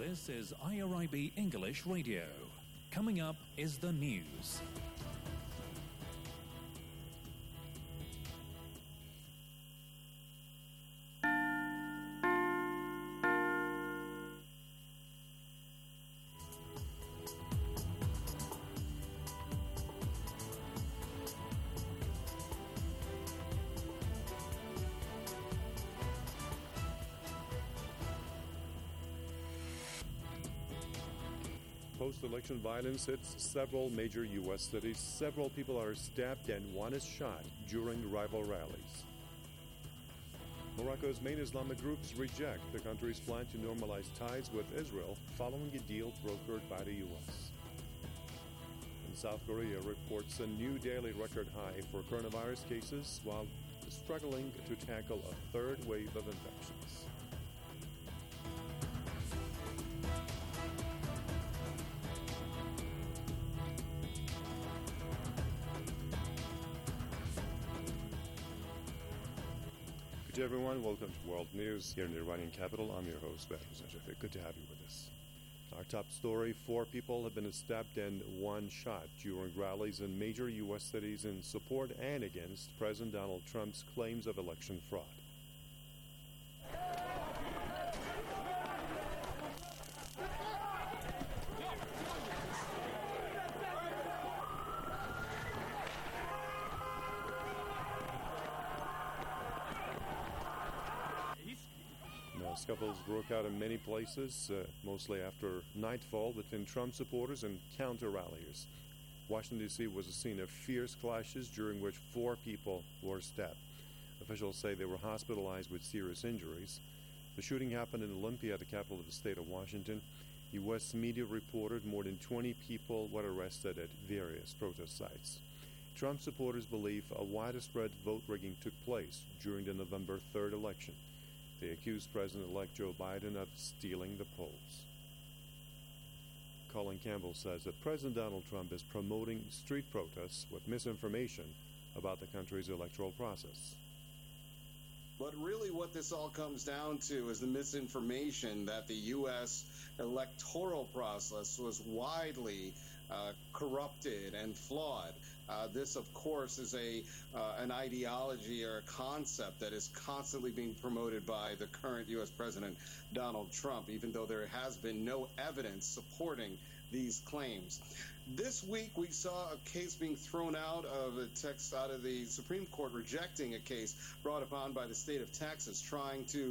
This is IRIB English Radio. Coming up is the news. Post-election violence hits several major U.S. cities. Several people are stabbed and one is shot during rival rallies. Morocco's main Islamic groups reject the country's plan to normalize ties with Israel following a deal brokered by the U.S. And South Korea reports a new daily record high for coronavirus cases while struggling to tackle a third wave of infections. Good everyone, welcome to World News here in the Iranian capital. I'm your host, Behruz Najafeh. Good to have you with us. Our top story, 4 people have been stabbed and 1 shot during rallies in major U.S. cities in support and against President Donald Trump's claims of election fraud. Scuffles broke out in many places, mostly after nightfall between Trump supporters and counter-ralliers. Washington, D.C. was a scene of fierce clashes during which 4 people were stabbed. Officials say they were hospitalized with serious injuries. The shooting happened in Olympia, the capital of the state of Washington. U.S. media reported more than 20 people were arrested at various protest sites. Trump supporters believe a widespread vote rigging took place during the November 3rd election. They accused President-elect Joe Biden of stealing the polls. Colin Campbell says that President Donald Trump is promoting street protests with misinformation about the country's electoral process. But really what this all comes down to is the misinformation that the U.S. electoral process was widely corrupted and flawed. This, of course, is an ideology or a concept that is constantly being promoted by the current U.S. President Donald Trump, even though there has been no evidence supporting these claims. This week, we saw a case being thrown out of a text out of the Supreme Court rejecting a case brought upon by the state of Texas, trying to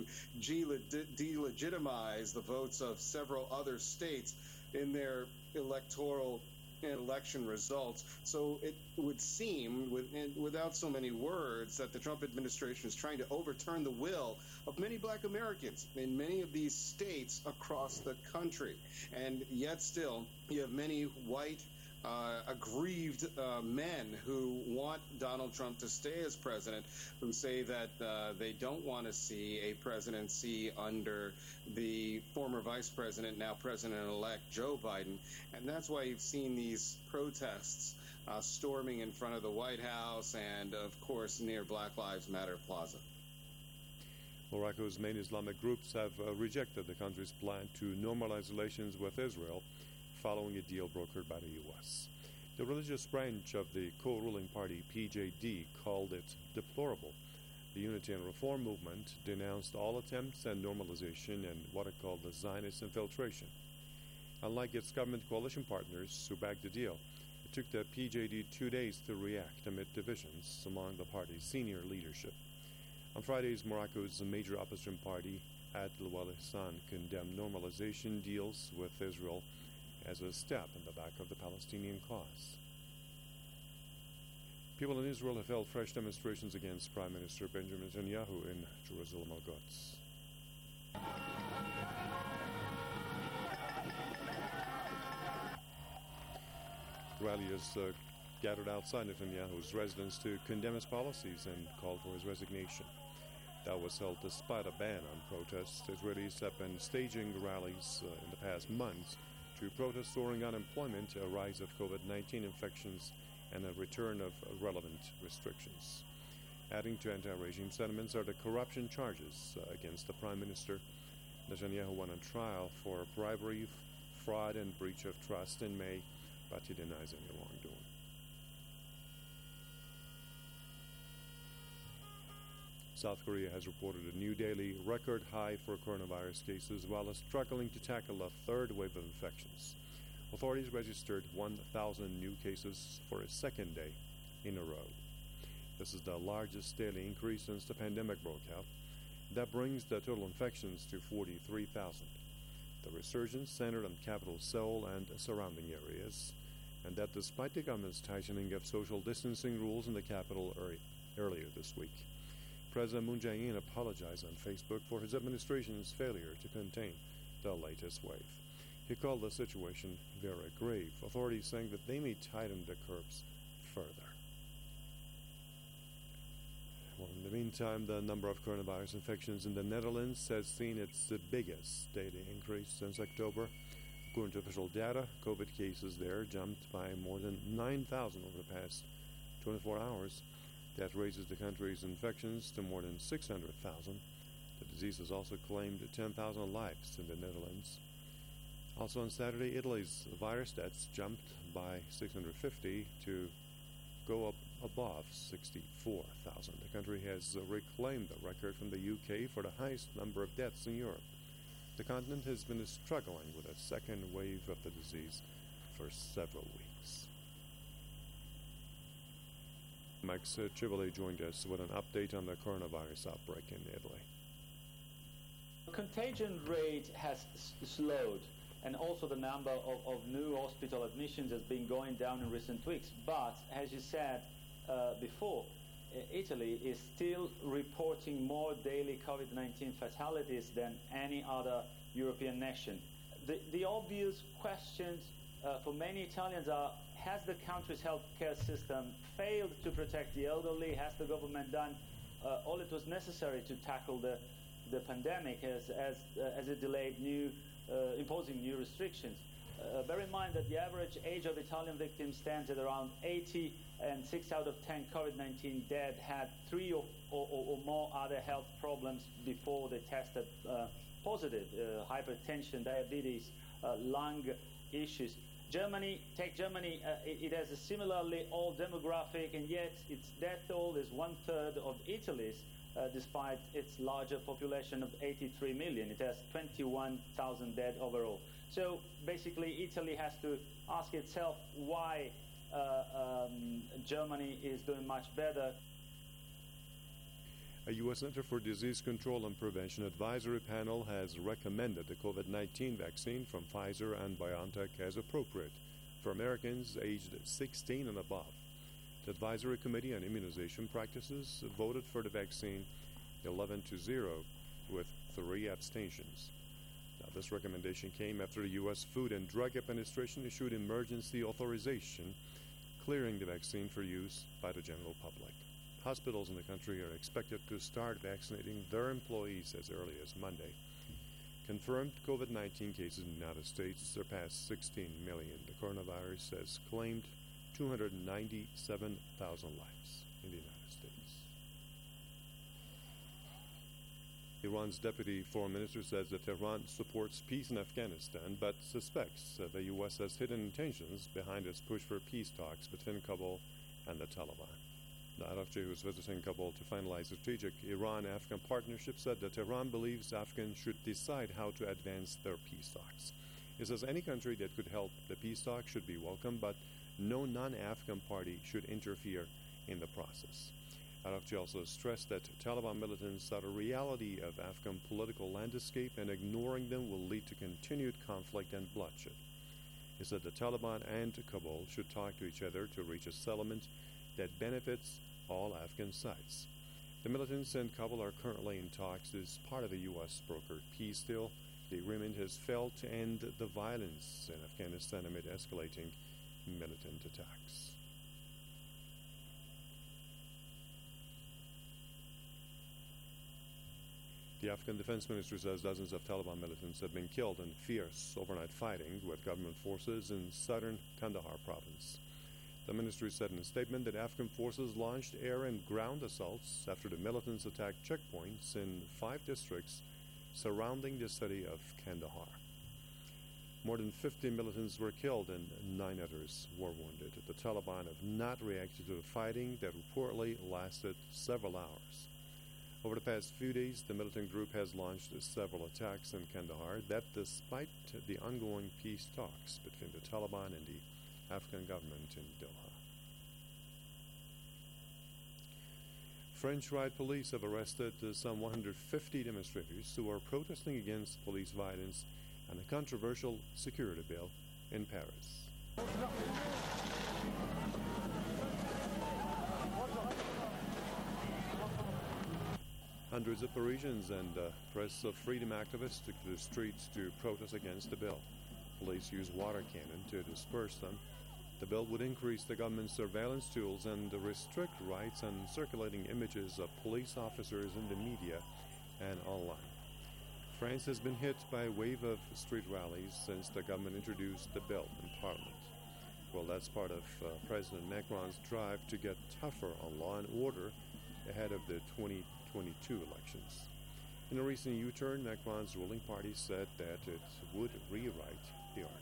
delegitimize the votes of several other states in their electoral and election results. So it would seem, without so many words, that the Trump administration is trying to overturn the will of many black Americans in many of these states across the country. And yet still, you have many white aggrieved men who want Donald Trump to stay as president, who say that they don't want to see a presidency under the former vice president, now president-elect Joe Biden. And that's why you've seen these protests storming in front of the White House and, of course, near Black Lives Matter Plaza. Morocco's main Islamic groups have rejected the country's plan to normalize relations with Israel following a deal brokered by the U.S. The religious branch of the co-ruling party, PJD, called it deplorable. The Unity and Reform movement denounced all attempts at normalization and what it called the Zionist infiltration. Unlike its government coalition partners who backed the deal, it took the PJD 2 days to react amid divisions among the party's senior leadership. On Fridays, Morocco's major opposition party, Adl wal Ihsan, condemned normalization deals with Israel as a step in the back of the Palestinian cause. People in Israel have held fresh demonstrations against Prime Minister Benjamin Netanyahu in Jerusalem Al-Quds. Rallies gathered outside Netanyahu's residence to condemn his policies and call for his resignation. That was held despite a ban on protests. Israelis have been staging rallies in the past months to protest soaring unemployment, a rise of COVID-19 infections, and a return of relevant restrictions. Adding to anti-regime sentiments are the corruption charges against the Prime Minister. Netanyahu went on trial for bribery, fraud, and breach of trust in May, but he denies any wrongdoing. South Korea has reported a new daily record high for coronavirus cases while struggling to tackle a third wave of infections. Authorities registered 1,000 new cases for a second day in a row. This is the largest daily increase since the pandemic broke out. That brings the total infections to 43,000. The resurgence centered on capital Seoul and surrounding areas, and that despite the government's tightening of social distancing rules in the capital earlier this week. President Moon Jae-in apologized on Facebook for his administration's failure to contain the latest wave. He called the situation very grave, authorities saying that they may tighten the curbs further. Well, in the meantime, the number of coronavirus infections in the Netherlands has seen its biggest daily increase since October. According to official data, COVID cases there jumped by more than 9,000 over the past 24 hours. That raises the country's infections to more than 600,000. The disease has also claimed 10,000 lives in the Netherlands. Also on Saturday, Italy's virus deaths jumped by 650 to go up above 64,000. The country has reclaimed the record from the UK for the highest number of deaths in Europe. The continent has been struggling with a second wave of the disease for several weeks. Max Chivoli joined us with an update on the coronavirus outbreak in Italy. Contagion rate has slowed, and also the number of new hospital admissions has been going down in recent weeks. But, as you said before, Italy is still reporting more daily COVID-19 fatalities than any other European nation. The obvious questions for many Italians are, has the country's healthcare system failed to protect the elderly? Has the government done all it was necessary to tackle the pandemic as it delayed imposing new restrictions? Bear in mind that the average age of Italian victims stands at around 80, and 6 out of 10 COVID-19 dead had 3 or more other health problems before they tested positive: hypertension, diabetes, lung issues. Take Germany, it has a similarly old demographic, and yet its death toll is 1/3 of Italy's, despite its larger population of 83 million. It has 21,000 dead overall. So basically, Italy has to ask itself why Germany is doing much better. A U.S. Center for Disease Control and Prevention advisory panel has recommended the COVID-19 vaccine from Pfizer and BioNTech as appropriate for Americans aged 16 and above. The Advisory Committee on Immunization Practices voted for the vaccine 11-0 with 3 abstentions. Now, this recommendation came after the U.S. Food and Drug Administration issued emergency authorization clearing the vaccine for use by the general public. Hospitals in the country are expected to start vaccinating their employees as early as Monday. Confirmed COVID-19 cases in the United States surpassed 16 million. The coronavirus has claimed 297,000 lives in the United States. Iran's deputy foreign minister says that Tehran supports peace in Afghanistan, but suspects that the U.S. has hidden intentions behind its push for peace talks between Kabul and the Taliban. The Arafji, who is visiting Kabul to finalize a strategic Iran-Afghan partnership, said that Tehran believes Afghans should decide how to advance their peace talks. He says any country that could help the peace talks should be welcome, but no non-Afghan party should interfere in the process. Arafji also stressed that Taliban militants are a reality of Afghan political landscape, and ignoring them will lead to continued conflict and bloodshed. He said the Taliban and Kabul should talk to each other to reach a settlement that benefits all Afghan sides. The militants in Kabul are currently in talks as part of a U.S. brokered peace deal. The agreement has failed to end the violence in Afghanistan amid escalating militant attacks. The Afghan defense ministry says dozens of Taliban militants have been killed in fierce overnight fighting with government forces in southern Kandahar province. The ministry said in a statement that Afghan forces launched air and ground assaults after the militants attacked checkpoints in 5 districts surrounding the city of Kandahar. More than 50 militants were killed and 9 others were wounded. The Taliban have not reacted to the fighting that reportedly lasted several hours. Over the past few days, the militant group has launched several attacks in Kandahar that, despite the ongoing peace talks between the Taliban and the Afghan government in Doha. French riot police have arrested some 150 demonstrators who are protesting against police violence and a controversial security bill in Paris. Hundreds of Parisians and press of freedom activists took to the streets to protest against the bill. Police used water cannon to disperse them. The bill would increase the government's surveillance tools and restrict rights on circulating images of police officers in the media and online. France has been hit by a wave of street rallies since the government introduced the bill in Parliament. Well, that's part of President Macron's drive to get tougher on law and order ahead of the 2022 elections. In a recent U-turn, Macron's ruling party said that it would rewrite the article.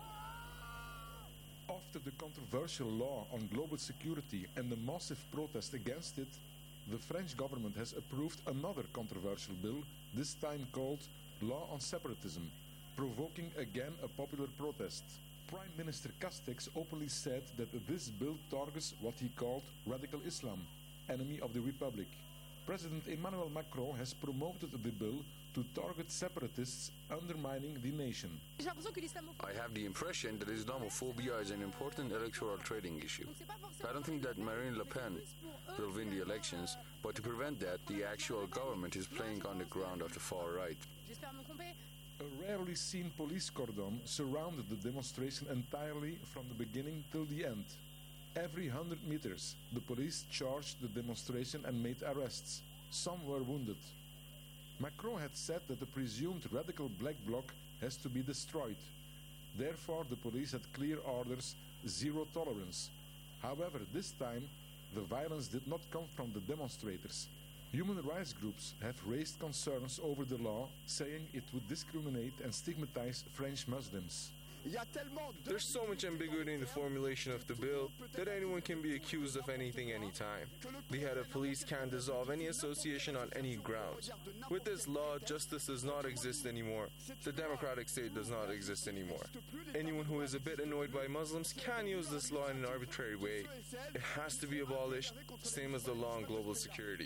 After the controversial law on global security and the massive protest against it, the French government has approved another controversial bill, this time called Law on Separatism, provoking again a popular protest. Prime Minister Castex openly said that this bill targets what he called radical Islam, enemy of the Republic. President Emmanuel Macron has promoted the bill to target separatists undermining the nation. I have the impression that Islamophobia is an important electoral trading issue. I don't think that Marine Le Pen will win the elections, but to prevent that, the actual government is playing on the ground of the far right. A rarely seen police cordon surrounded the demonstration entirely from the beginning till the end. Every 100 meters, the police charged the demonstration and made arrests. Some were wounded. Macron had said that the presumed radical black bloc has to be destroyed. Therefore, the police had clear orders, zero tolerance. However, this time, the violence did not come from the demonstrators. Human rights groups have raised concerns over the law, saying it would discriminate and stigmatize French Muslims. There's so much ambiguity in the formulation of the bill that anyone can be accused of anything anytime. The head of police can dissolve any association on any grounds. With this law, justice does not exist anymore. The democratic state does not exist anymore. Anyone who is a bit annoyed by Muslims can use this law in an arbitrary way. It has to be abolished, same as the law on global security.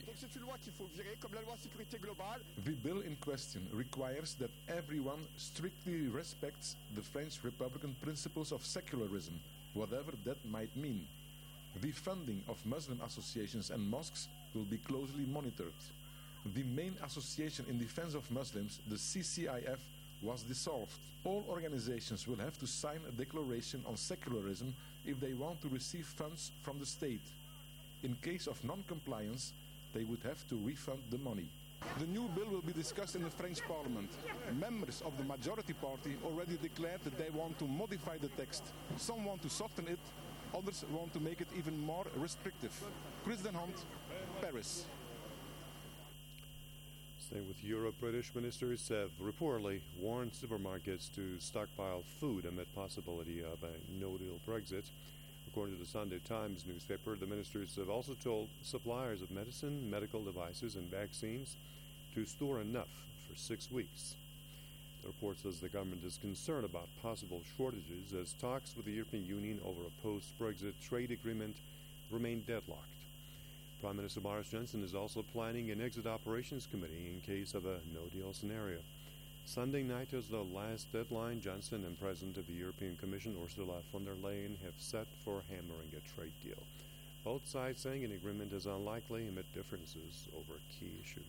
The bill in question requires that everyone strictly respects the French Republican principles of secularism, whatever that might mean. The funding of Muslim associations and mosques will be closely monitored. The main association in defense of Muslims, the CCIF, was dissolved. All organizations will have to sign a declaration on secularism if they want to receive funds from the state. In case of non-compliance, they would have to refund the money. The new bill will be discussed in the French Parliament. Members of the majority party already declared that they want to modify the text. Some want to soften it, others want to make it even more restrictive. Chris Den Hond, Paris. Staying with Europe, British ministers have reportedly warned supermarkets to stockpile food amid possibility of a no-deal Brexit. According to the Sunday Times newspaper, the ministers have also told suppliers of medicine, medical devices, and vaccines to store enough for 6 weeks. The report says the government is concerned about possible shortages as talks with the European Union over a post-Brexit trade agreement remain deadlocked. Prime Minister Boris Johnson is also planning an exit operations committee in case of a no-deal scenario. Sunday night is the last deadline Johnson and President of the European Commission Ursula von der Leyen have set for hammering a trade deal. Both sides saying an agreement is unlikely amid differences over key issues.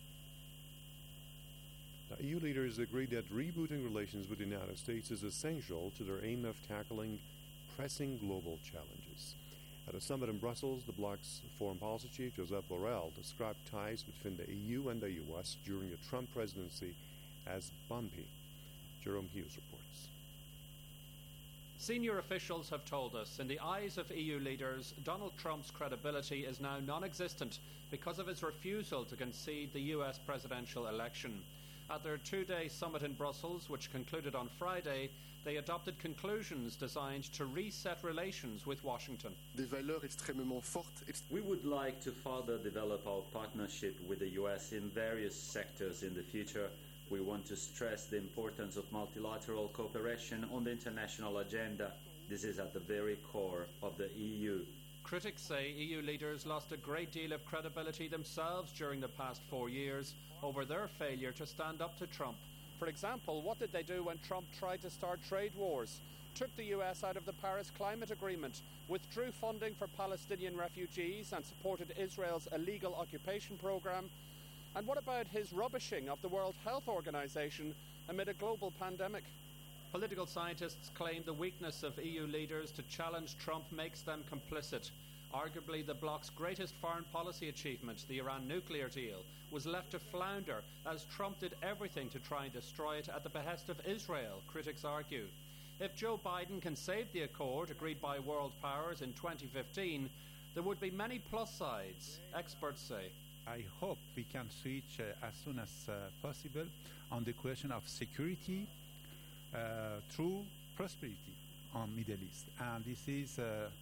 Now, EU leaders agree that rebooting relations with the United States is essential to their aim of tackling pressing global challenges. At a summit in Brussels, the bloc's foreign policy chief, Josep Borrell, described ties between the EU and the U.S. during the Trump presidency as bumpy. Jerome Hughes reports. Senior officials have told us, in the eyes of EU leaders, Donald Trump's credibility is now non-existent because of his refusal to concede the US presidential election. At their two-day summit in Brussels, which concluded on Friday, they adopted conclusions designed to reset relations with Washington. Des valeurs extrêmement fortes. We would like to further develop our partnership with the US in various sectors in the future. We want to stress the importance of multilateral cooperation on the international agenda. This is at the very core of the EU. Critics say EU leaders lost a great deal of credibility themselves during the past 4 years over their failure to stand up to Trump. For example, what did they do when Trump tried to start trade wars, took the US out of the Paris Climate Agreement, withdrew funding for Palestinian refugees and supported Israel's illegal occupation program? And what about his rubbishing of the World Health Organization amid a global pandemic? Political scientists claim the weakness of EU leaders to challenge Trump makes them complicit. Arguably, the bloc's greatest foreign policy achievement, the Iran nuclear deal, was left to flounder as Trump did everything to try and destroy it at the behest of Israel, critics argue. If Joe Biden can save the accord agreed by world powers in 2015, there would be many plus sides, experts say. I hope we can switch as soon as possible on the question of security through prosperity on Middle East. And this is,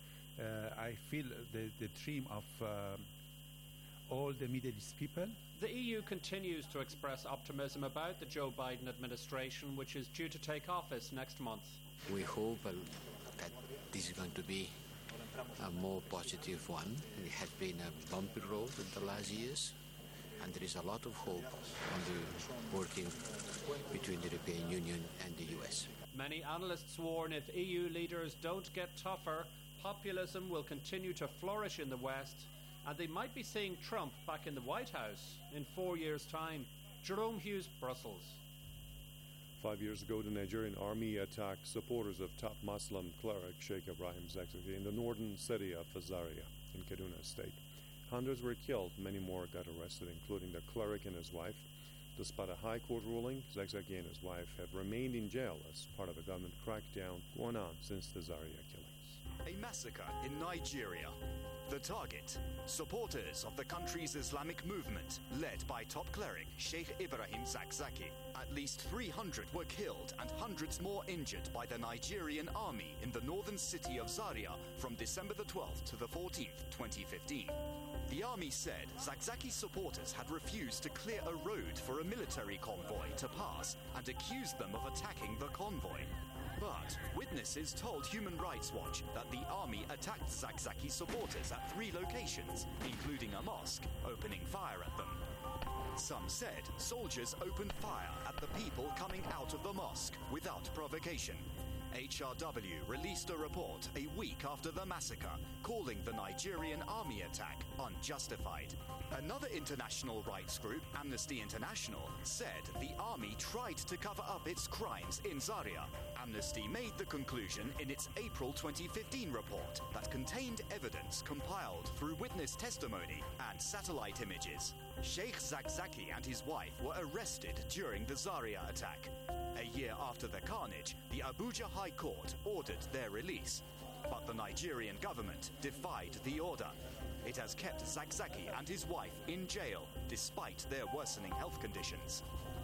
I feel, the dream of all the Middle East people. The EU continues to express optimism about the Joe Biden administration, which is due to take office next month. We hope that this is going to be a more positive one. It has been a bumpy road in the last years, and there is a lot of hope on the working between the European Union and the US. Many analysts warn if EU leaders don't get tougher, populism will continue to flourish in the West, and they might be seeing Trump back in the White House in 4 years' time. Jerome Hughes, Brussels. 5 years ago, the Nigerian army attacked supporters of top Muslim cleric Sheikh Ibrahim Zakzaki in the northern city of Zaria in Kaduna State. Hundreds were killed, many more got arrested, including the cleric and his wife. Despite a high court ruling, Zakzaki and his wife have remained in jail as part of a government crackdown going on since the Zaria killings. A massacre in Nigeria. The target, supporters of the country's Islamic movement, led by top cleric Sheikh Ibrahim Zakzaki. At least 300 were killed and hundreds more injured by the Nigerian army in the northern city of Zaria from December the 12th to the 14th, 2015. The army said Zakzaki's supporters had refused to clear a road for a military convoy to pass and accused them of attacking the convoy. But witnesses told Human Rights Watch that the army attacked Zakzaki's supporters at 3 locations, including a mosque, opening fire at them. Some said soldiers opened fire at the people coming out of the mosque without provocation. HRW released a report a week after the massacre, calling the Nigerian army attack unjustified. Another international rights group, Amnesty International, said the army tried to cover up its crimes in Zaria. Amnesty made the conclusion in its April 2015 report that contained evidence compiled through witness testimony and satellite images. Sheikh Zakzaki and his wife were arrested during the Zaria attack. A year after the carnage, the Abuja High Court ordered their release. But the Nigerian government defied the order. It has kept Zakzaki and his wife in jail despite their worsening health conditions.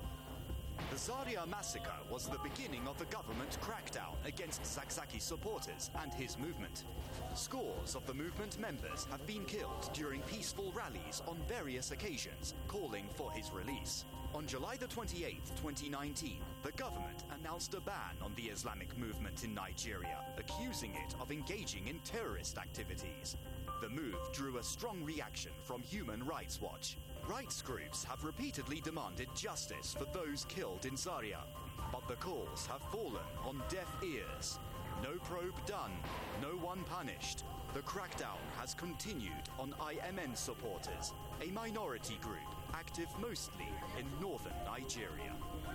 The Zaria massacre was the beginning of the government crackdown against Zakzaki's supporters and his movement. Scores of the movement members have been killed during peaceful rallies on various occasions, calling for his release. On July the 28th, 2019, the government announced a ban on the Islamic movement in Nigeria, accusing it of engaging in terrorist activities. The move drew a strong reaction from Human Rights Watch. Rights groups have repeatedly demanded justice for those killed in Zaria, but the calls have fallen on deaf ears. No probe done, no one punished. The crackdown has continued on IMN supporters, a minority group active mostly in northern Nigeria.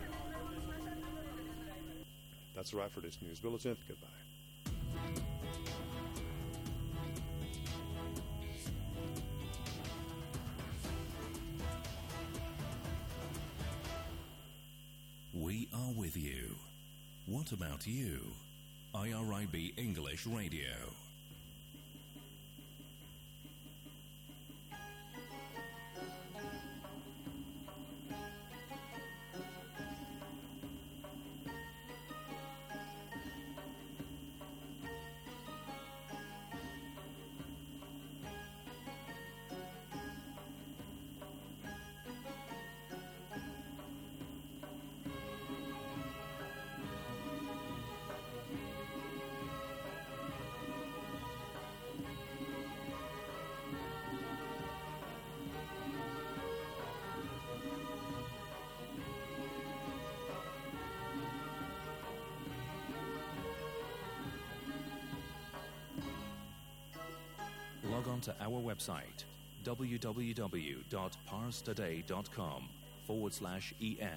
That's a wrap for this news bulletin. Goodbye. We are with you. What about you? IRIB English Radio. on to our website www.parstoday.com/en.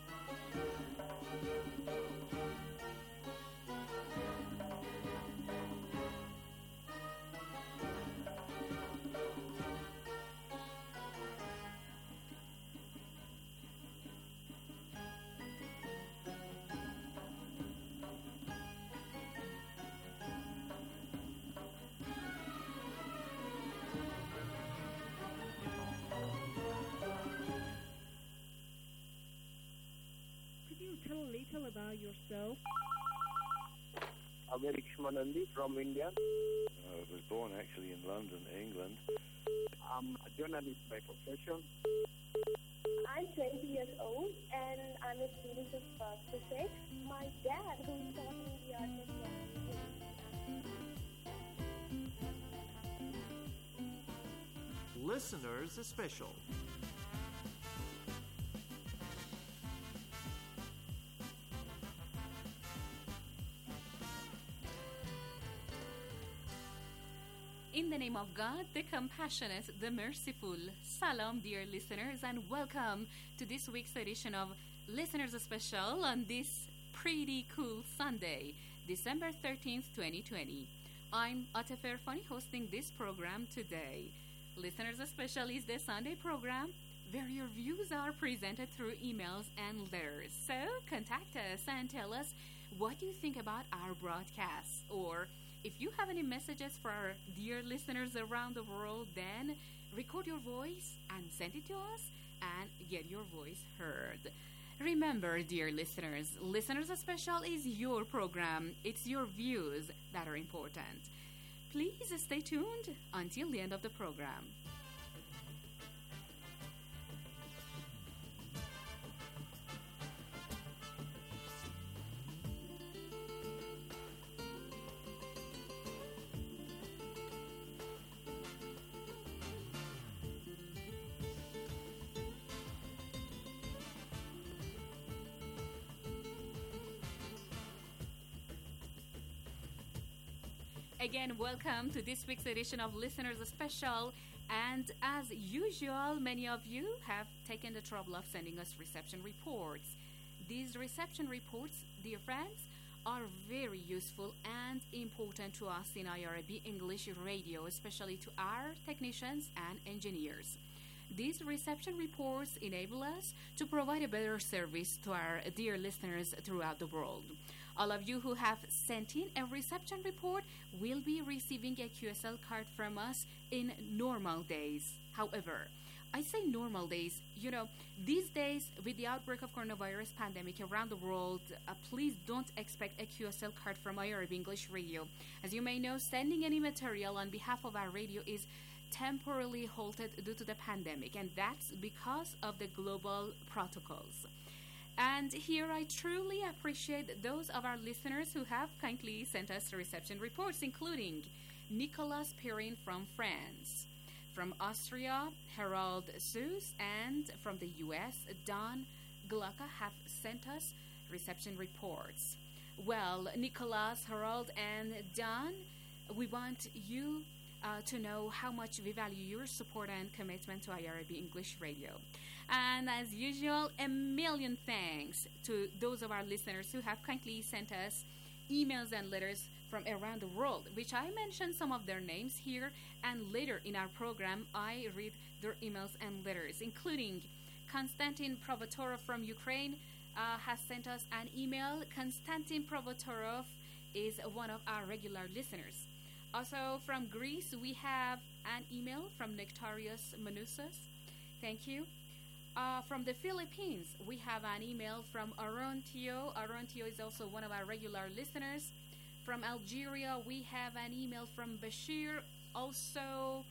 About yourself. I'm Eric Shmanandi from India. I was born actually in London, England. I'm a journalist by profession. I'm 20 years old and I'm a student of physics. My dad, who taught me the art of writing. Listeners Special. In the name of God, the compassionate, the merciful. Salam, dear listeners, and welcome to this week's edition of Listeners Special on this pretty cool Sunday, December 13th, 2020. I'm Atefer Fani hosting this program today. Listeners Special is the Sunday program where your views are presented through emails and letters. So contact us and tell us what you think about our broadcasts, or if you have any messages for our dear listeners around the world, then record your voice and send it to us and get your voice heard. Remember, dear listeners, Listeners Special is your program. It's your views that are important. Please stay tuned until the end of the program. Again, welcome to this week's edition of Listeners Special. And as usual, many of you have taken the trouble of sending us reception reports. These reception reports, dear friends, are very useful and important to us in IRIB English Radio, especially to our technicians and engineers. These reception reports enable us to provide a better service to our dear listeners throughout the world. All of you who have sent in a reception report will be receiving a QSL card from us in normal days. However, I say normal days, these days with the outbreak of coronavirus pandemic around the world, please don't expect a QSL card from IRIB English Radio. As you may know, sending any material on behalf of our radio is temporarily halted due to the pandemic, and that's because of the global protocols. And here I truly appreciate those of our listeners who have kindly sent us reception reports, including Nicolas Perrin from France, from Austria, Harold Seuss, and from the US, Don Glocka have sent us reception reports. Well, Nicolas, Harold, and Don, we want you to know how much we value your support and commitment to IRIB English Radio. And as usual, a million thanks to those of our listeners who have kindly sent us emails and letters from around the world, which I mentioned some of their names here, and later in our program I read their emails and letters, including Konstantin Provotorov from Ukraine has sent us an email. Konstantin Provotorov is one of our regular listeners. Also from Greece, we have an email from Nectarios Manousos. Thank you. From the Philippines, we have an email from Arontio. Arontio is also one of our regular listeners. From Algeria, we have an email from Bashir. Also,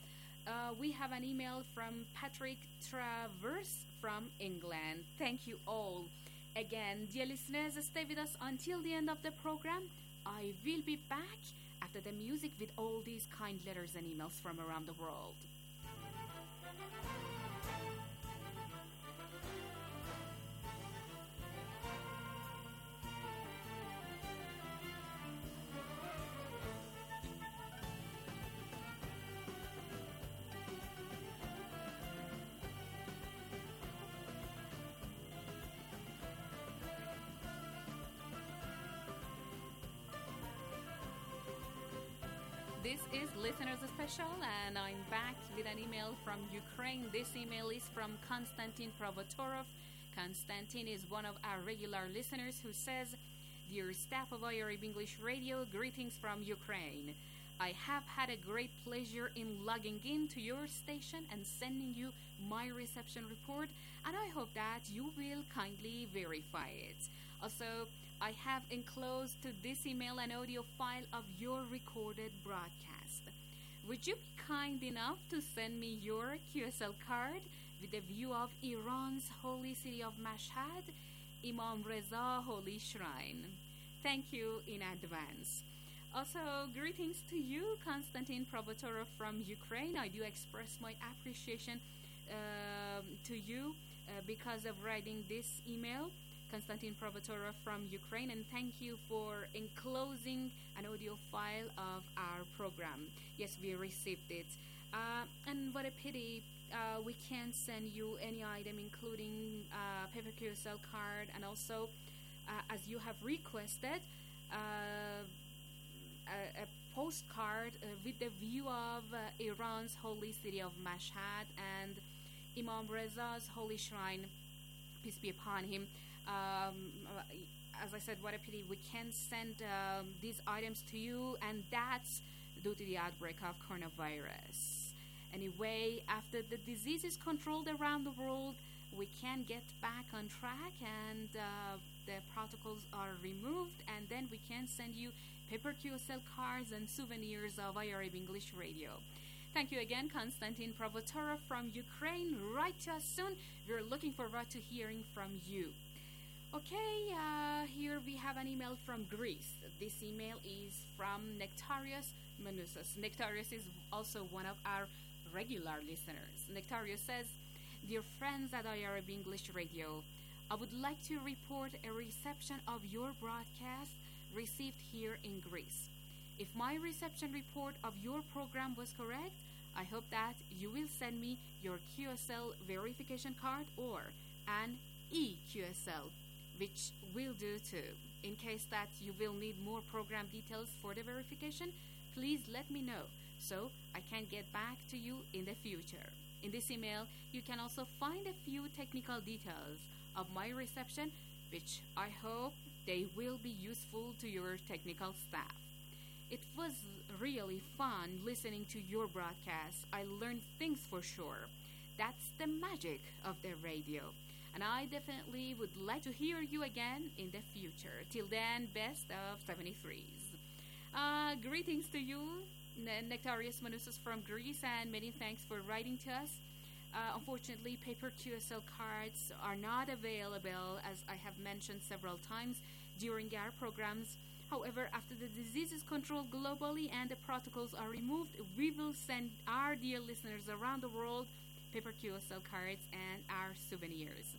we have an email from Patrick Travers from England. Thank you all. Again, dear listeners, stay with us until the end of the program. I will be back after the music with all these kind letters and emails from around the world. This is Listeners Special, and I'm back with an email from Ukraine. This email is from Konstantin Provotorov. Konstantin is one of our regular listeners who says, "Dear staff of IRIB English Radio, greetings from Ukraine. I have had a great pleasure in logging in to your station and sending you my reception report, and I hope that you will kindly verify it. Also, I have enclosed to this email an audio file of your recorded broadcast. Would you be kind enough to send me your QSL card with a view of Iran's holy city of Mashhad, Imam Reza Holy Shrine? Thank you in advance." Also, greetings to you, Konstantin Provotorov from Ukraine. I do express my appreciation to you because of writing this email, Konstantin Provotorov from Ukraine, and thank you for enclosing an audio file of our program. Yes, we received it. And what a pity we can't send you any item, including paper QSL card, and also, as you have requested, a postcard with the view of Iran's holy city of Mashhad and Imam Reza's holy shrine, peace be upon him. As I said, what a pity we can't send these items to you, and that's due to the outbreak of coronavirus. Anyway, after the disease is controlled around the world, we can get back on track, and the protocols are removed, and then we can send you paper QSL cards and souvenirs of IRIB English Radio. Thank you again, Konstantin Provotorov from Ukraine. Write to us soon. We're looking forward to hearing from you. Okay, here we have an email from Greece. This email is from Nectarios Manousos. Nectarios is also one of our regular listeners. Nectarios says, "Dear friends at IRIB English Radio, I would like to report a reception of your broadcast received here in Greece. If my reception report of your program was correct, I hope that you will send me your QSL verification card or an eQSL, which will do too. In case that you will need more program details for the verification, please let me know so I can get back to you in the future." In this email, you can also find a few technical details of my reception, which I hope they will be useful to your technical staff. It was really fun listening to your broadcast. I learned things for sure. That's the magic of the radio. And I definitely would like to hear you again in the future. Till then, best of 73s. Greetings to you, Nectarios Manousos from Greece, and many thanks for writing to us. Unfortunately, paper QSL cards are not available, as I have mentioned several times during our programs. However, after the disease is controlled globally and the protocols are removed, we will send our dear listeners around the world paper QSL cards and our souvenirs.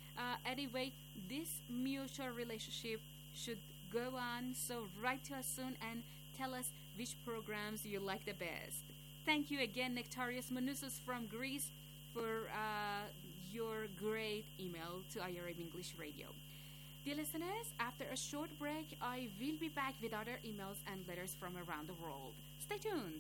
Anyway, this mutual relationship should go on, so write to us soon and tell us which programs you like the best. Thank you again, Nectarios Manousos from Greece, for your great email to IRIB English Radio. Dear listeners, after a short break, I will be back with other emails and letters from around the world. Stay tuned.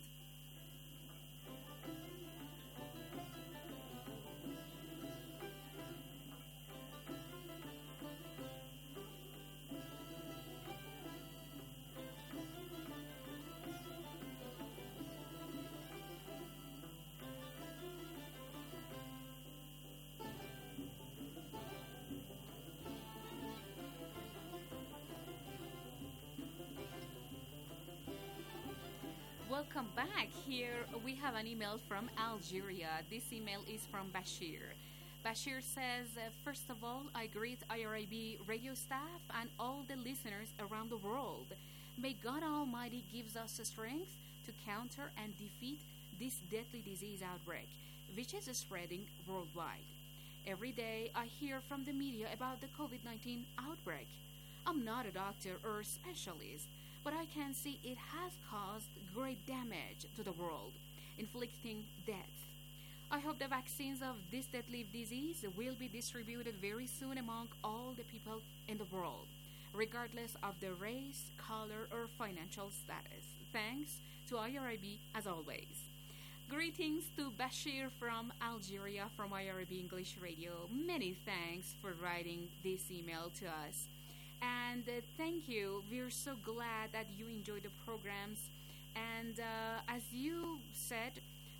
Welcome back. Here we have an email from Algeria. This email is from Bashir. Bashir says, "First of all, I greet IRIB radio staff and all the listeners around the world. May God Almighty gives us the strength to counter and defeat this deadly disease outbreak, which is spreading worldwide. Every day I hear from the media about the COVID-19 outbreak. I'm not a doctor or specialist, but I can see it has caused great damage to the world, inflicting death. I hope the vaccines of this deadly disease will be distributed very soon among all the people in the world. regardless of the race, color, or financial status. Thanks to IRIB as always. Greetings to Bashir from Algeria from IRIB English Radio. Many thanks for writing this email to us. And thank you. We're so glad that you enjoy the programs. And as you said,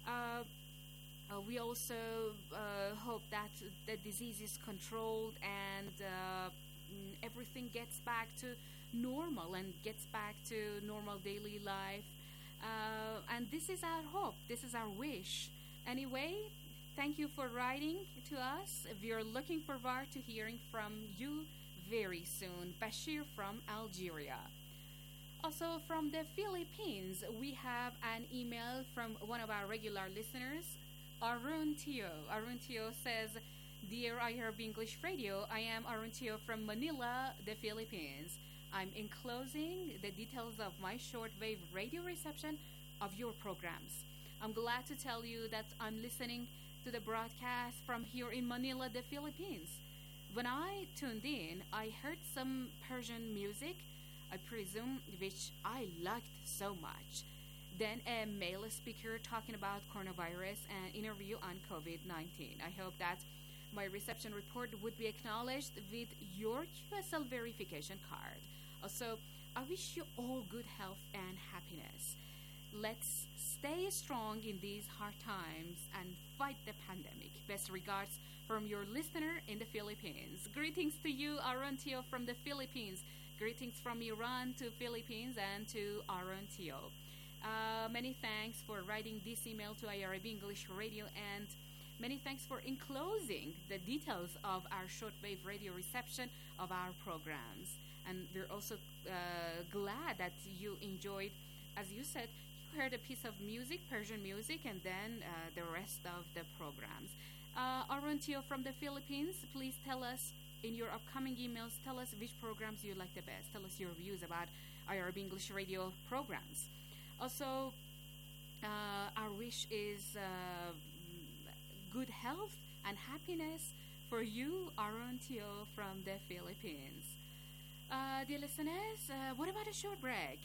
we also hope that the disease is controlled and everything gets back to normal and gets back to normal daily life. And this is our hope. This is our wish. Anyway, thank you for writing to us. We are looking forward to hearing from you very soon. Bashir from Algeria. Also from the Philippines, we have an email from one of our regular listeners, Arun Tio. Arun Tio says, Dear IRB English Radio, I am Arun Tio from Manila, the Philippines. I'm enclosing the details of my shortwave radio reception of your programs. I'm glad to tell you that I'm listening to the broadcast from here in Manila, the Philippines. When I tuned in, I heard some Persian music, I presume, which I liked so much. Then a male speaker talking about coronavirus and interview on COVID-19. I hope that my reception report would be acknowledged with your QSL verification card. Also, I wish you all good health and happiness. Let's stay strong in these hard times and fight the pandemic. Best regards from your listener in the Philippines. Greetings to you, Arun Tio from the Philippines. Greetings from Iran to Philippines and to Arun Tio. Many thanks for writing this email to IRIB English Radio, and many thanks for enclosing the details of our shortwave radio reception of our programs. And we're also glad that you enjoyed, as you said, you heard a piece of music, Persian music, and then the rest of the programs. Arun Tio from the Philippines, please tell us in your upcoming emails, tell us which programs you like the best. Tell us your views about IRB English Radio programs. Also, our wish is good health and happiness for you, Arun Tio from the Philippines. Dear listeners, what about a short break?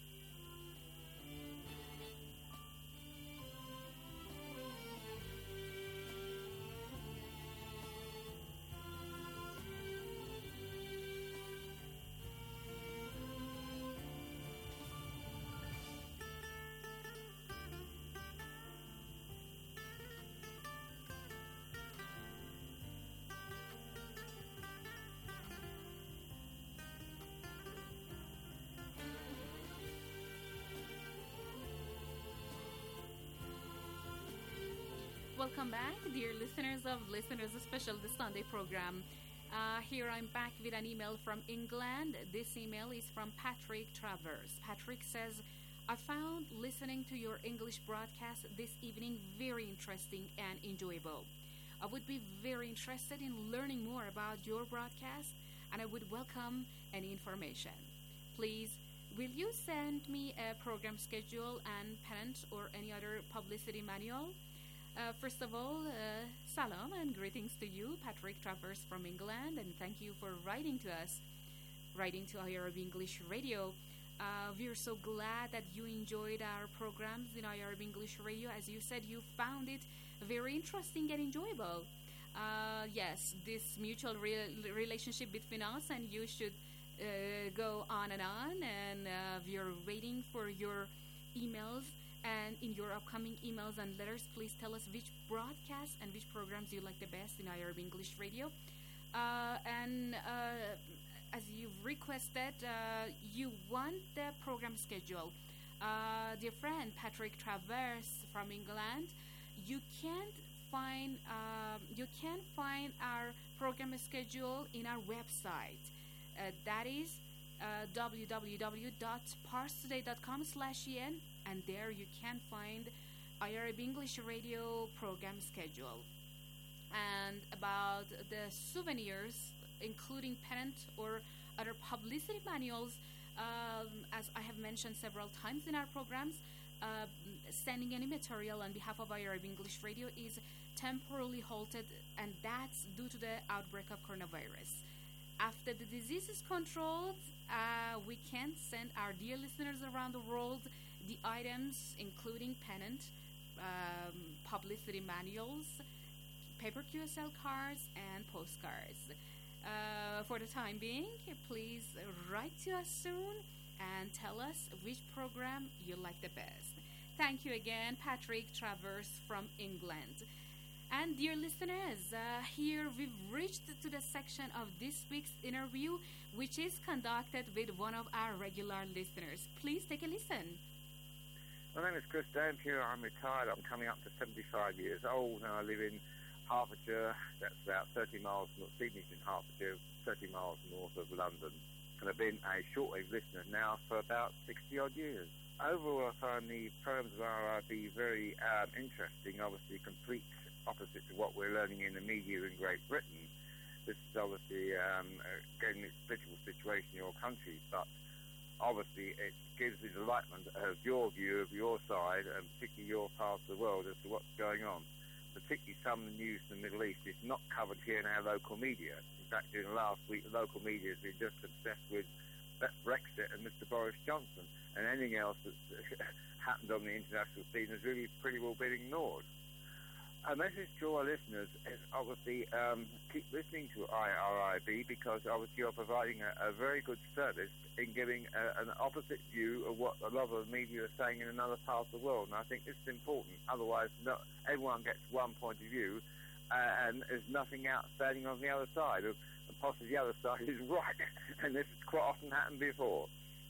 Welcome back, dear listeners of Listeners Special, the Sunday program. Here I'm back with an email from England. This email is from Patrick Travers. Patrick says, I found listening to your English broadcast this evening very interesting and enjoyable. I would be very interested in learning more about your broadcast, and I would welcome any information. Please, will you send me a program schedule and pennant or any other publicity manual? First of all, salam and greetings to you, Patrick Travers from England, and thank you for writing to us, writing to IRB English Radio. We're so glad that you enjoyed our programs in IRB English Radio. As you said, you found it very interesting and enjoyable. Yes, this mutual relationship between us and you should go on, and we're waiting for your emails. And in your upcoming emails and letters, please tell us which broadcasts and which programs you like the best in IRB English Radio. And as you've requested, you want the program schedule. Dear friend Patrick Travers from England, you can't find our program schedule in our website. That is www.parstoday.com/en, and there you can find IRB English Radio program schedule. And about the souvenirs, including pennant or other publicity manuals, as I have mentioned several times in our programs, sending any material on behalf of IRB English Radio is temporarily halted, and that's due to the outbreak of coronavirus. After the disease is controlled, we can send our dear listeners around the world the items including pennant, publicity manuals, paper QSL cards, and postcards. For the time being, please write to us soon and tell us which program you like the best. Thank you again, Patrick Travers from England. And dear listeners, here we've reached to the section of this week's interview, which is conducted with one of our regular listeners. Please take a listen. My name is Chris Dampier. I'm retired. I'm coming up to 75 years old, and I live in Hertfordshire. That's about 30 miles north. Sydney's in Hertfordshire, 30 miles north of London. And I've been a shortwave listener now for about 60-odd years. Overall, I find the programs of RIB very interesting, obviously complete opposite to what we're learning in the media in Great Britain. This is obviously getting this political situation in your country, but obviously it gives the enlightenment of your view of your side, and particularly your part of the world, as to what's going on. Particularly some of the news in the Middle East is not covered here in our local media. In fact, during the last week, the local media has been just obsessed with Brexit and Mr. Boris Johnson, and anything else that's happened on the international scene has really pretty well been ignored. A message to our listeners is obviously keep listening to IRIB, because obviously you're providing a very good service in giving an opposite view of what a lot of the media are saying in another part of the world. And I think this is important. Otherwise, not everyone gets one point of view, and there's nothing outstanding on the other side. And possibly the other side is right, and this has quite often happened before.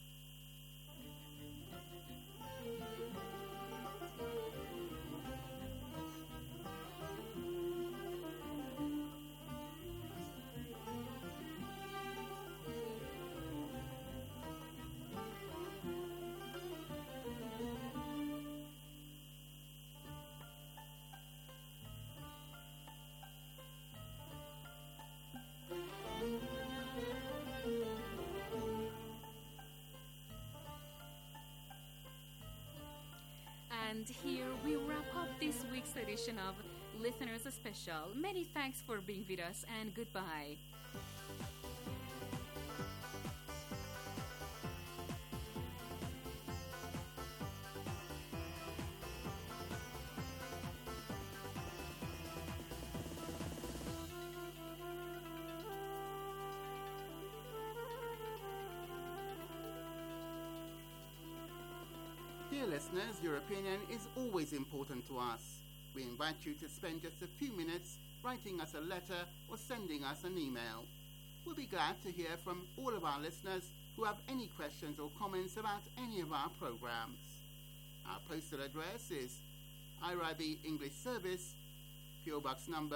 And here we wrap up this week's edition of Listeners Special. Many thanks for being with us, and goodbye. Dear listeners, your opinion is always important to us. We invite you to spend just a few minutes writing us a letter or sending us an email. We'll be glad to hear from all of our listeners who have any questions or comments about any of our programs. Our postal address is IRIB English Service, PO Box number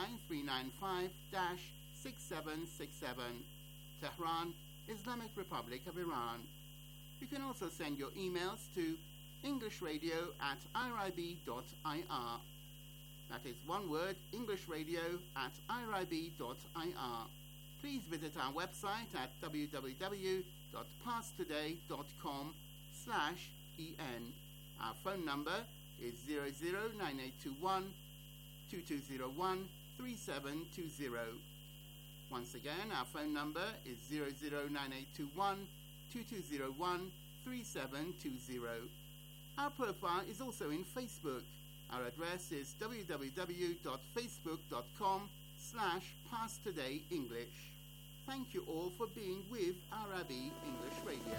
19395-6767, Tehran, Islamic Republic of Iran. You can also send your emails to englishradio@irib.ir. That is one word, englishradio@irib.ir. Please visit our website at www.pasttoday.com/en. Our phone number is 009821 2201 3720. Once again, our phone number is 009821 2201 3720. Our profile is also in Facebook. Our address is www.facebook.com/PastTodayEnglish. Thank you all for being with RIB English Radio.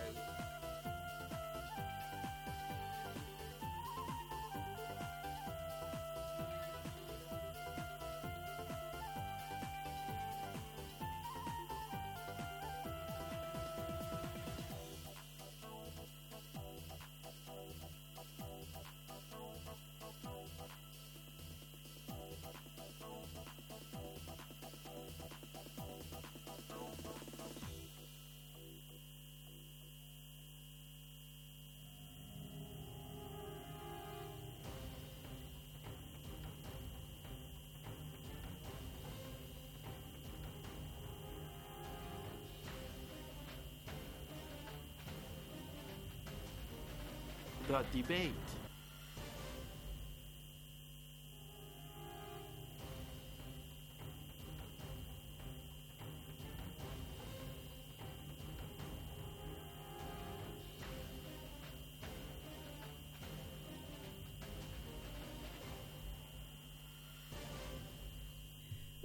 The debate.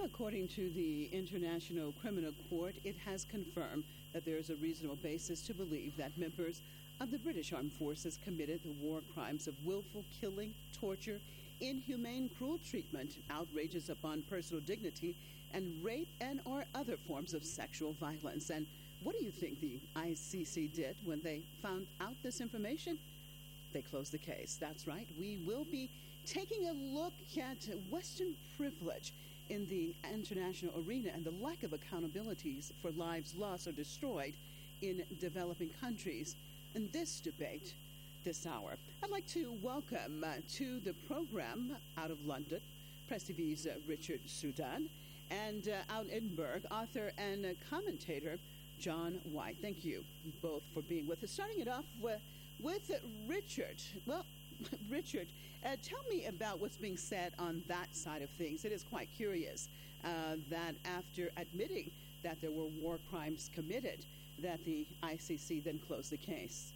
according to the International Criminal Court, it has confirmed that there is a reasonable basis to believe that members of the British Armed Forces committed the war crimes of willful killing, torture, inhumane cruel treatment, outrages upon personal dignity, and rape and or other forms of sexual violence. And what do you think the ICC did when they found out this information? They closed the case. That's right. We will be taking a look at Western privilege in the international arena and the lack of accountabilities for lives lost or destroyed in developing countries. In this debate this hour, I'd like to welcome to the program out of London, Press TV's Richard Sudan, and out in Edinburgh, author and commentator John White. Thank you both for being with us. Starting it off with Richard. Well, Richard, tell me about what's being said on that side of things. It is quite curious that after admitting that there were war crimes committed, that the ICC then closed the case.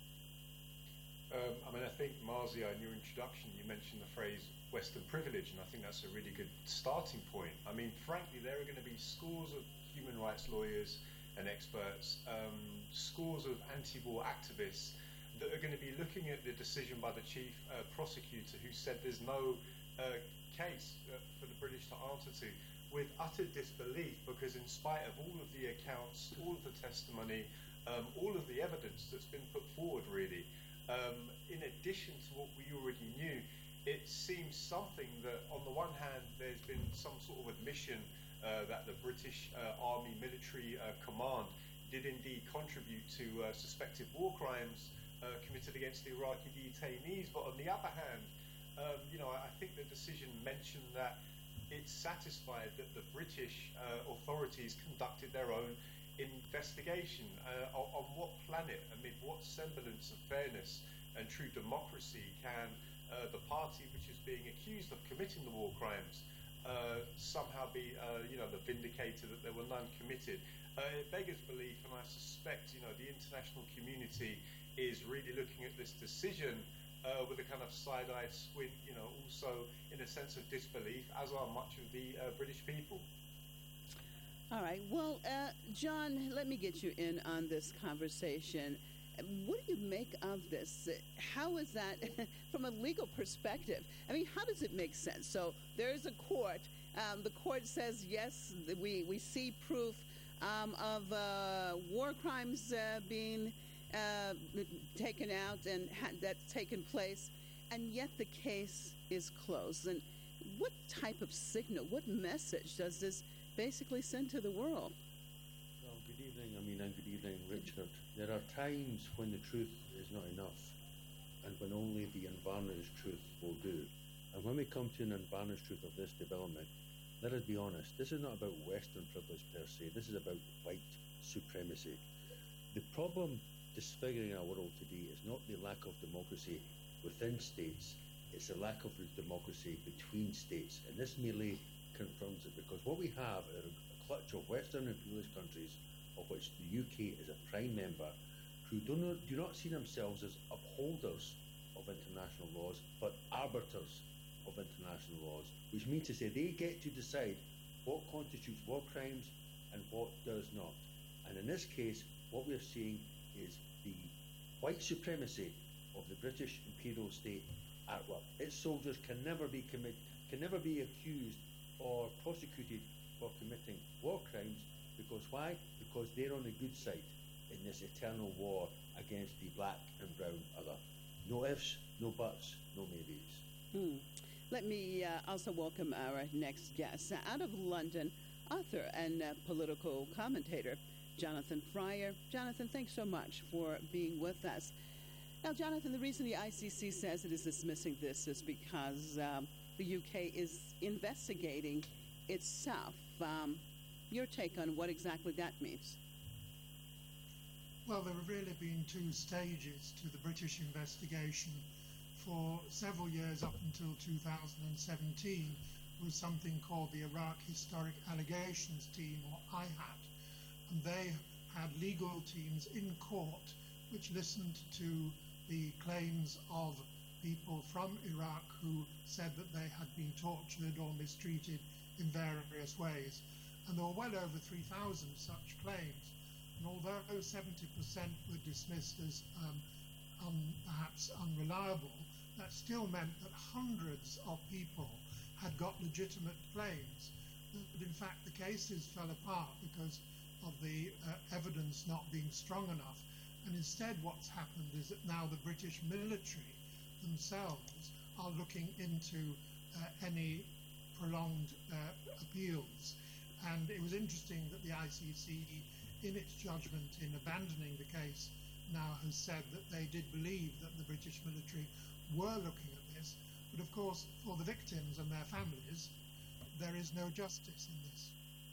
I think, Marzia, in your introduction, you mentioned the phrase Western privilege, and I think that's a really good starting point. I mean, frankly, there are going to be scores of human rights lawyers and experts, scores of anti-war activists that are going to be looking at the decision by the chief prosecutor, who said there's no case for the British to answer to, with utter disbelief, because in spite of all of the accounts, all of the testimony, all of the evidence that's been put forward, really, in addition to what we already knew, it seems something that, on the one hand, there's been some sort of admission that the British Army Military Command did indeed contribute to suspected war crimes committed against the Iraqi detainees. But on the other hand, I think the decision mentioned that it's satisfied that the British authorities conducted their own investigation. On what planet, amid what semblance of fairness and true democracy, can the party which is being accused of committing the war crimes somehow be the vindicator that there were none committed? It beggars belief, and I suspect the international community is really looking at this decision with a kind of side-eyed squint, also in a sense of disbelief, as are much of the British people. All right. Well, John, let me get you in on this conversation. What do you make of this? How is that, from a legal perspective? I mean, how does it make sense? So there's a court. The court says, yes, we see proof of war crimes being taken out and that's taken place, and yet the case is closed. And what type of signal, what message does this basically send to the world? Well, good evening, Amina, and good evening, Richard. There are times when the truth is not enough, and when only the unvarnished truth will do. And when we come to an unvarnished truth of this development, let us be honest, this is not about Western privilege per se, this is about white supremacy. The problem disfiguring our world today is not the lack of democracy within states, it's the lack of democracy between states, and this merely confirms it, because what we have are a clutch of Western imperialist countries, of which the UK is a prime member, who do not see themselves as upholders of international laws, but arbiters of international laws, which means to say they get to decide what constitutes war crimes and what does not. And in this case, what we're seeing is the white supremacy of the British imperial state at work. Its soldiers can never be accused or prosecuted for committing war crimes, because why? Because they're on the good side in this eternal war against the black and brown other. No ifs, no buts, no maybes. Let me also welcome our next guest. Out of London, author and political commentator Jonathan Fryer. Jonathan, thanks so much for being with us. Now, Jonathan, the reason the ICC says it is dismissing this is because the UK is investigating itself. Your take on what exactly that means? Well, there have really been two stages to the British investigation. For several years up until 2017 was something called the Iraq Historic Allegations Team, or IHAT, and they had legal teams in court which listened to the claims of people from Iraq who said that they had been tortured or mistreated in various ways. And there were well over 3,000 such claims. And although 70% were dismissed as perhaps unreliable, that still meant that hundreds of people had got legitimate claims. But in fact, the cases fell apart because of the evidence not being strong enough. And instead what's happened is that now the British military themselves are looking into any prolonged appeals. And it was interesting that the ICC, in its judgment in abandoning the case, now has said that they did believe that the British military were looking at this. But of course, for the victims and their families, there is no justice in this.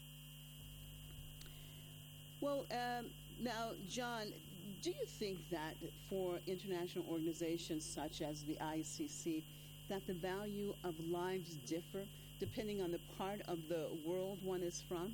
Well, now, John, do you think that for international organizations such as the ICC, that the value of lives differ depending on the part of the world one is from?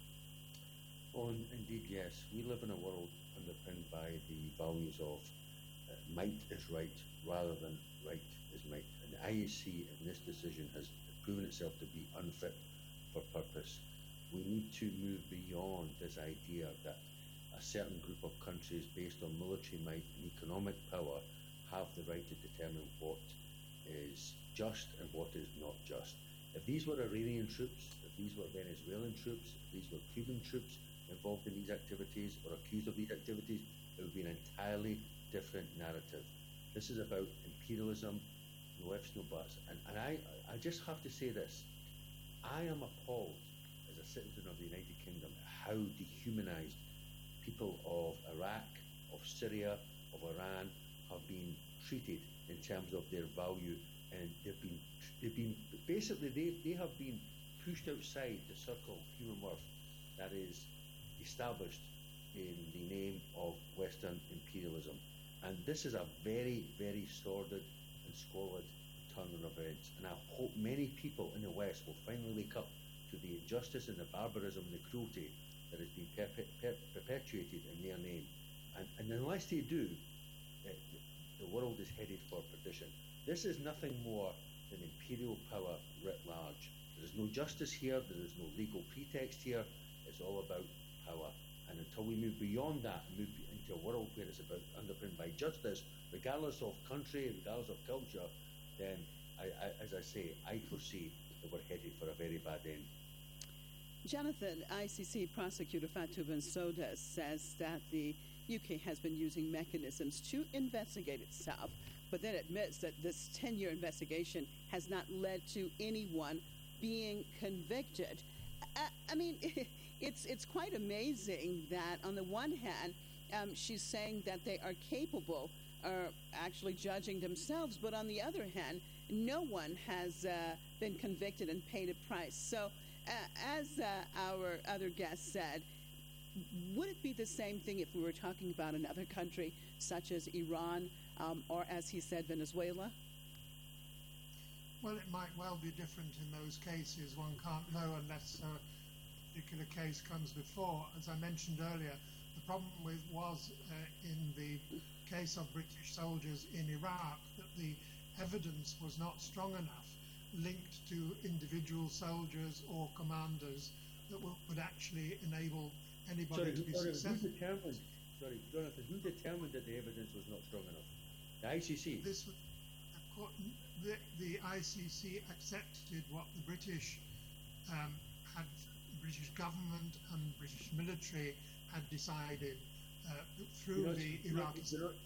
Oh, indeed, yes. We live in a world underpinned by the values of might is right rather than right is might. And the IAC in this decision has proven itself to be unfit for purpose. We need to move beyond this idea that a certain group of countries based on military might and economic power have the right to determine what is just and what is not just. If these were Iranian troops, if these were Venezuelan troops, if these were Cuban troops involved in these activities or accused of these activities, it would be an entirely different narrative. This is about imperialism, no ifs, no buts. And I just have to say this. I am appalled as a citizen of the United Kingdom how dehumanized people of Iraq, of Syria, of Iran have been treated in terms of their value, and they've been basically they have been pushed outside the circle of human worth that is established in the name of Western imperialism. And this is a very, very sordid and squalid turn of events. And I hope many people in the West will finally wake up to the injustice and the barbarism and the cruelty that has been perpetuated in their name. And unless they do, the world is headed for perdition. This is nothing more than imperial power writ large. There is no justice here, there is no legal pretext here, it's all about power. And until we move beyond that and move into a world where it's about underpinned by justice, regardless of country, regardless of culture, then, as I say, I foresee that we're headed for a very bad end. Jonathan, ICC prosecutor Fatou Bensouda says that the UK has been using mechanisms to investigate itself, but then admits that this 10-year investigation has not led to anyone being convicted. I mean, it's quite amazing that on the one hand, she's saying that they are capable of actually judging themselves, but on the other hand, no one has been convicted and paid a price. So, as our other guest said, would it be the same thing if we were talking about another country such as Iran or, as he said, Venezuela? Well, it might well be different in those cases. One can't know unless a particular case comes before. As I mentioned earlier, the problem was in the case of British soldiers in Iraq that the evidence was not strong enough linked to individual soldiers or commanders that would actually enable anybody to be successful. Jonathan, who determined that the evidence was not strong enough? The ICC? The ICC accepted what the British had, the British government and British military had decided through the Iraqi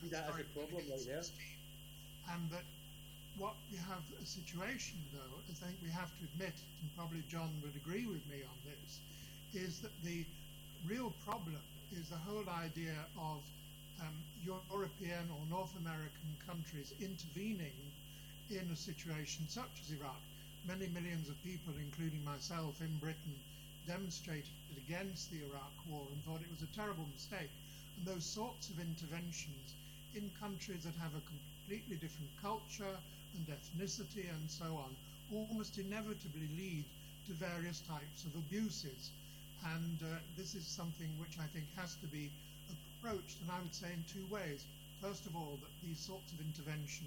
and that what we have a situation, though, I think we have to admit, and probably John would agree with me on this, is that the real problem is the whole idea of European or North American countries intervening in a situation such as Iraq. Many millions of people, including myself in Britain, demonstrated against the Iraq war and thought it was a terrible mistake. And those sorts of interventions in countries that have a completely different culture and ethnicity and so on almost inevitably lead to various types of abuses. And this is something which I think has to be approached, and I would say in two ways. First of all, that these sorts of interventions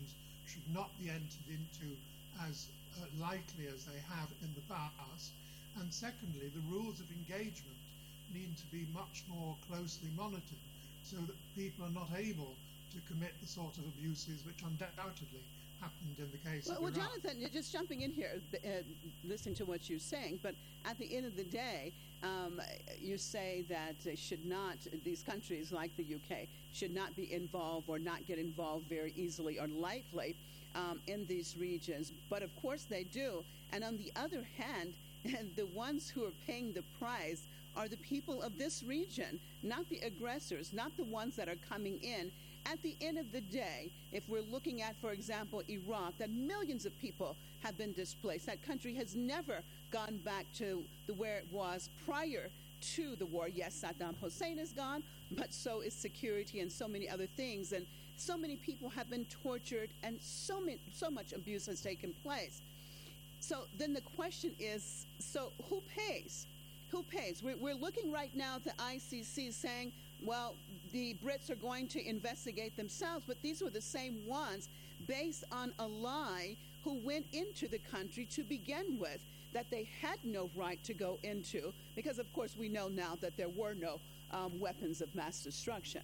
should not be entered into as lightly as they have in the past. And secondly, the rules of engagement need to be much more closely monitored so that people are not able to commit the sort of abuses which undoubtedly happened in the case of Well, Iraq. Jonathan, you're just jumping in here, listening to what you're saying, but at the end of the day, you say that these countries like the UK should not be involved or not get involved very easily or lightly in these regions. But of course they do. And on the other hand, the ones who are paying the price are the people of this region, not the aggressors, not the ones that are coming in. At the end of the day, if we're looking at, for example, Iraq, that millions of people have been displaced. That country has never gone back to where it was prior to the war. Yes, Saddam Hussein is gone, but so is security and so many other things. And so many people have been tortured and so much abuse has taken place. So then the question is, so who pays? Who pays? We're looking right now at the ICC saying, well, the Brits are going to investigate themselves, but these were the same ones based on a lie who went into the country to begin with, that they had no right to go into, because of course we know now that there were no weapons of mass destruction.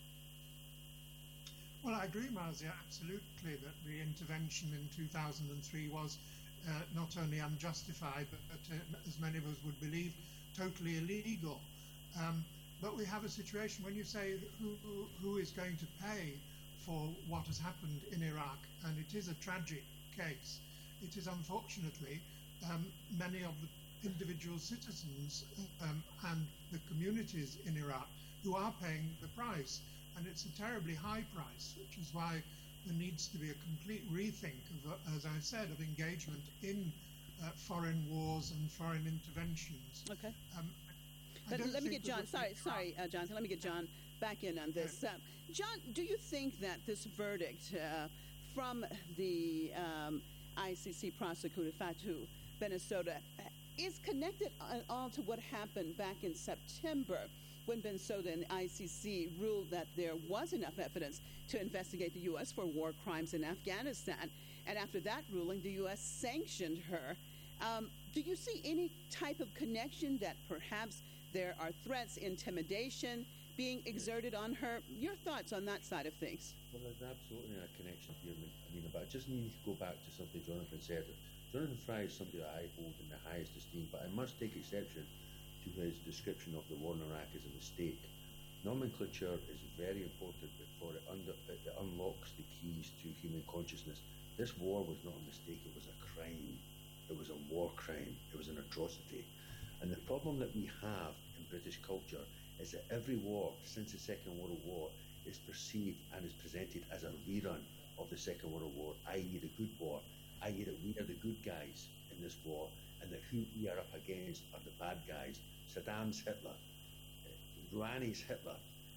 Well, I agree, Marzia, absolutely, that the intervention in 2003 was not only unjustified, but as many of us would believe, totally illegal. But we have a situation when you say who is going to pay for what has happened in Iraq, and it is a tragic case. It is unfortunately many of the individual citizens and the communities in Iraq who are paying the price, and it's a terribly high price, which is why there needs to be a complete rethink of, as I said, of engagement in foreign wars and foreign interventions. Okay. But let me get John. Sorry, Jonathan. Let me get John back in on this. John, do you think that this verdict from the ICC prosecutor Fatou Bensouda is connected all to what happened back in September, when Bensouda and the ICC ruled that there was enough evidence to investigate the U.S. for war crimes in Afghanistan, and after that ruling, the U.S. sanctioned her? Do you see any type of connection that perhaps there are threats, intimidation being exerted on her? Your thoughts on that side of things? Well, there's absolutely a connection here, Amina, but I just need to go back to something Jonathan said. Jonathan Fry is somebody that I hold in the highest esteem, but I must take exception to his description of the war in Iraq as a mistake. Nomenclature is very important before it unlocks the keys to human consciousness. This war was not a mistake, it was a crime. It was a war crime. It was an atrocity. And the problem that we have in British culture is that every war since the Second World War is perceived and is presented as a rerun of the Second World War, i.e. the good war, i.e. that we are the good guys in this war, and that who we are up against are the bad guys. Saddam's Hitler, Rouhani's Hitler,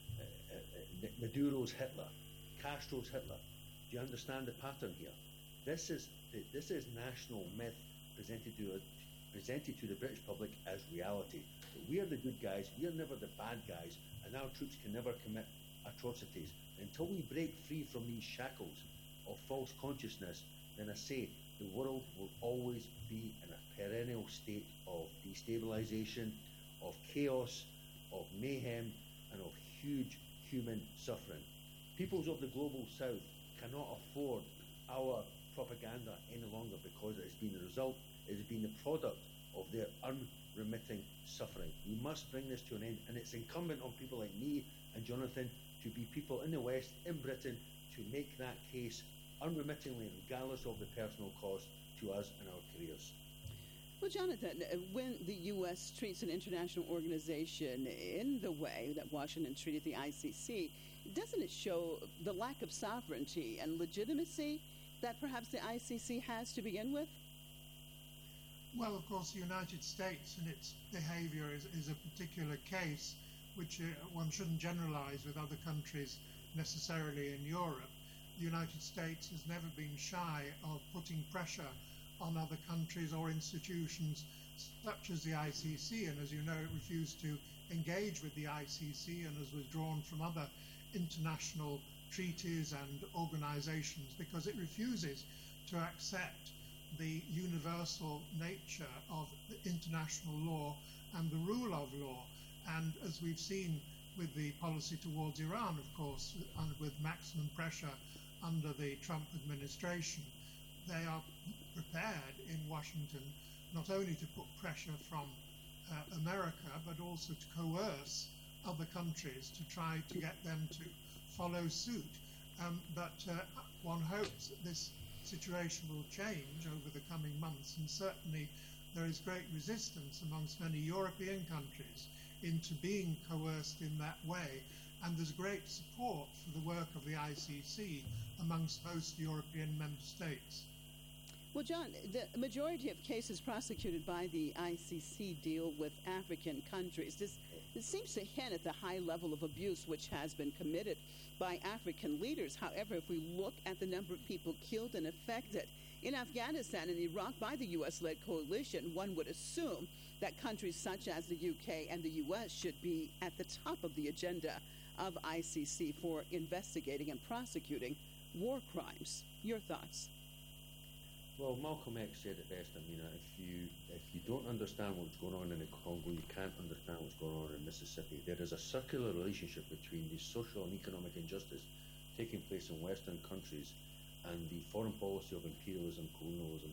Maduro's Hitler, Castro's Hitler. Do you understand the pattern here? This is national myth presented to the British public as reality. That we are the good guys, we are never the bad guys, and our troops can never commit atrocities. Until we break free from these shackles of false consciousness, then I say the world will always be in a perennial state of destabilization, of chaos, of mayhem, and of huge human suffering. Peoples of the global south cannot afford our propaganda any longer, because it has been the result, it has been the product of their unremitting suffering. We must bring this to an end, and it's incumbent on people like me and Jonathan to be people in the West, in Britain, to make that case unremittingly, regardless of the personal cost to us and our careers. Well, Jonathan, when the U.S. treats an international organization in the way that Washington treated the ICC, doesn't it show the lack of sovereignty and legitimacy that perhaps the ICC has to begin with? Well, of course, the United States and its behavior is a particular case, which one shouldn't generalize with other countries necessarily in Europe. The United States has never been shy of putting pressure on other countries or institutions such as the ICC, and as you know, it refused to engage with the ICC and has withdrawn from other international treaties and organizations because it refuses to accept the universal nature of the international law and the rule of law. And as we've seen with the policy towards Iran, of course, and with maximum pressure under the Trump administration, they are prepared in Washington not only to put pressure from America, but also to coerce other countries to try to get them to follow suit. But one hopes that this situation will change over the coming months, and certainly there is great resistance amongst many European countries into being coerced in that way, and there's great support for the work of the ICC amongst most European member states. Well, John, the majority of cases prosecuted by the ICC deal with African countries. It seems to hint at the high level of abuse which has been committed by African leaders. However, if we look at the number of people killed and affected in Afghanistan and Iraq by the U.S.-led coalition, one would assume that countries such as the UK and the U.S. should be at the top of the agenda of ICC for investigating and prosecuting war crimes. Your thoughts? Well, Malcolm X said it best. I mean, if you don't understand what's going on in the Congo, you can't understand what's going on in Mississippi. There is a circular relationship between the social and economic injustice taking place in Western countries and the foreign policy of imperialism, colonialism,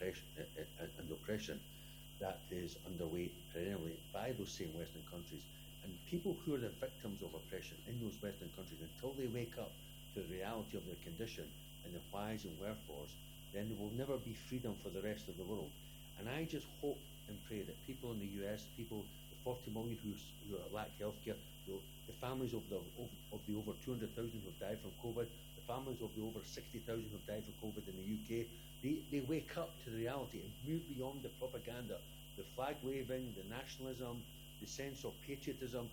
and oppression that is underway perennially by those same Western countries. And people who are the victims of oppression in those Western countries, until they wake up to the reality of their condition and the whys and wherefores, then there will never be freedom for the rest of the world. And I just hope and pray that people in the US, the 40 million who lack healthcare, the families of the over 200,000 who have died from COVID, the families of the over 60,000 who have died from COVID in the UK, they wake up to the reality and move beyond the propaganda, the flag waving, the nationalism, the sense of patriotism.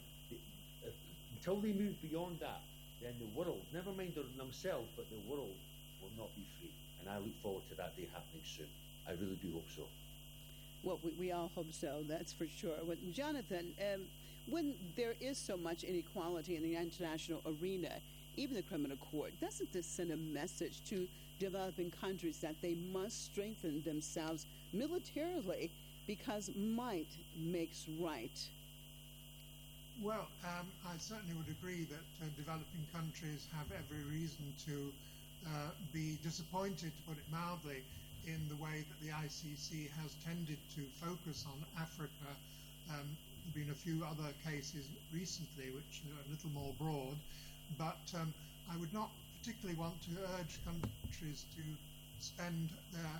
Until they move beyond that, then the world, never mind themselves, but the world will not be free. And I look forward to that day happening soon. I really do hope so. Well, we all hope so, that's for sure. Well, Jonathan, when there is so much inequality in the international arena, even the criminal court, doesn't this send a message to developing countries that they must strengthen themselves militarily because might makes right? Well, I certainly would agree that developing countries have every reason to be disappointed, to put it mildly, in the way that the ICC has tended to focus on Africa. There have been a few other cases recently which are a little more broad, but I would not particularly want to urge countries to spend their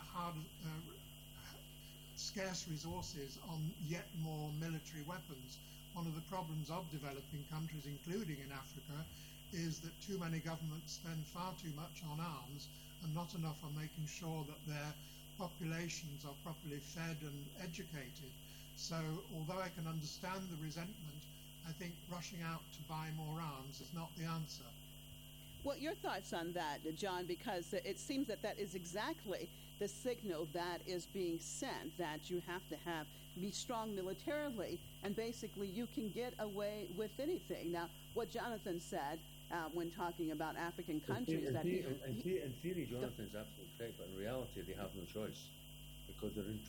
scarce resources on yet more military weapons. One of the problems of developing countries, including in Africa, is that too many governments spend far too much on arms and not enough on making sure that their populations are properly fed and educated. So although I can understand the resentment, I think rushing out to buy more arms is not the answer. Well, your thoughts on that, John, because it seems that that is exactly the signal that is being sent, that you have to be strong militarily, and basically you can get away with anything. Now, what Jonathan said when talking about African countries... In theory, Jonathan's absolutely correct, but in reality they have no choice because they're